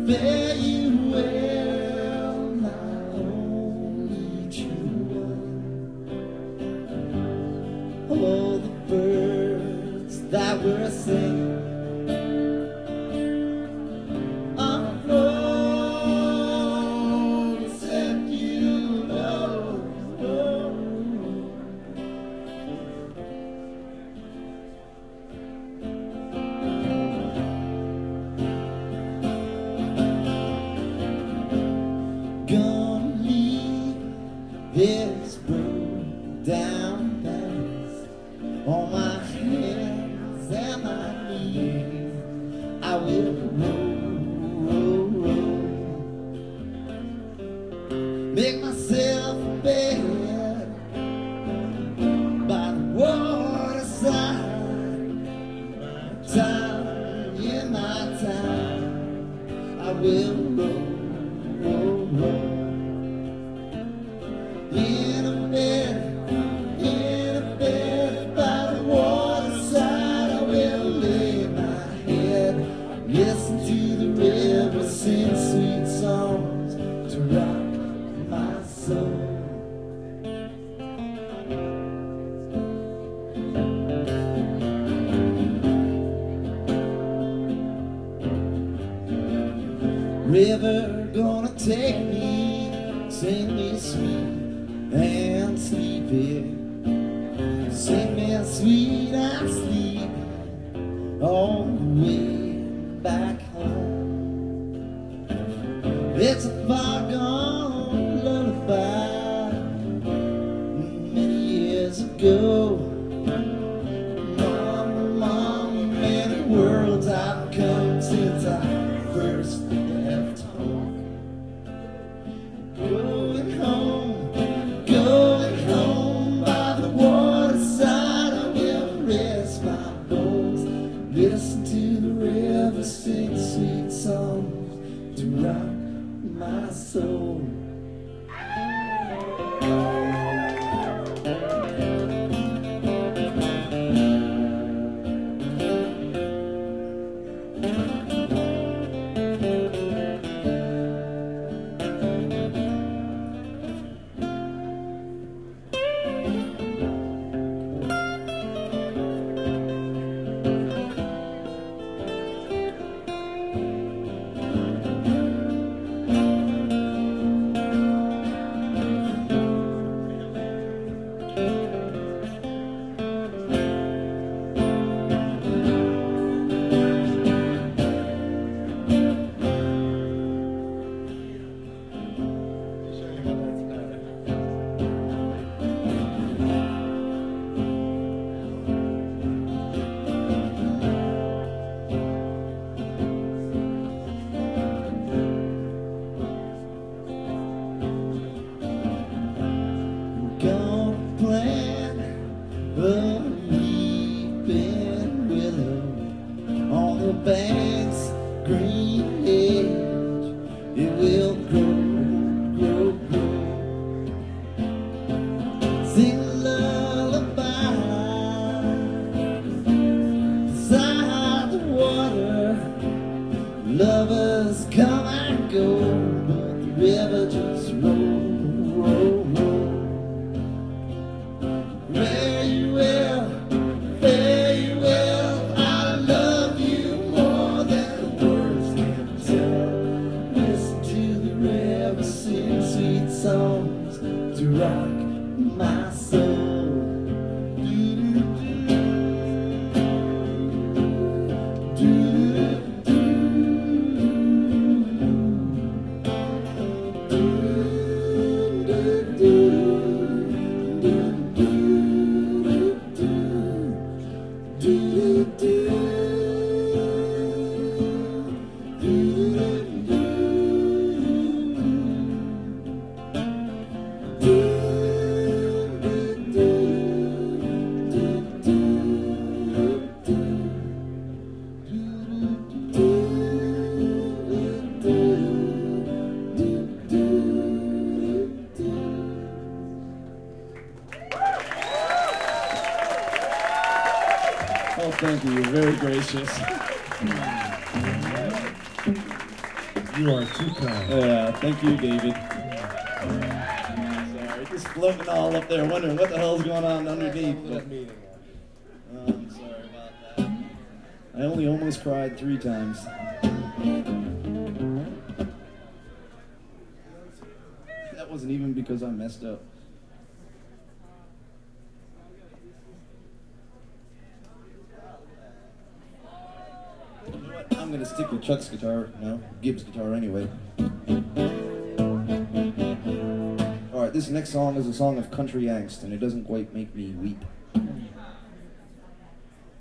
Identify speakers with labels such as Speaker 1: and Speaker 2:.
Speaker 1: fare you well, my only true one. All the birds that were singing are flown, except you know. Gonna leave this broke down Paris on my hands and my knees. I will roll, make myself a bed by the waterside. Time in my time, I will roll. In a bed by the waterside, I will lay my head, listen to the river, sing sweet songs to rock my soul. River gonna take me, sing me sweet and sleepy, sing me sweet and sleepy all the way back home. It's a far gone lullaby many years ago. Mama, many worlds I've come since I first left home. Going home by the waterside, I will rest my bones, listen to the river, sing sweet songs to rock my soul. Weeping willow on the bank's green edge, it will grow, grow, grow. Sing a lullaby beside the water. Lovers come and go, but the river just rolls, rolls, rolls. Fare you well, fare you well. I love you more than words can tell. Listen to the river, sing sweet songs to rock my soul.
Speaker 2: Oh, thank you. You're very gracious. You are too kind.
Speaker 1: Yeah, thank you, David. Sorry, just floating all up there, wondering what the hell's going on underneath. But, I'm sorry about that. I only almost cried 3 times. That wasn't even because I messed up. You know what? I'm gonna stick with Chuck's guitar now, Gibbs guitar anyway. Alright, this next song is a song of country angst, and it doesn't quite make me weep.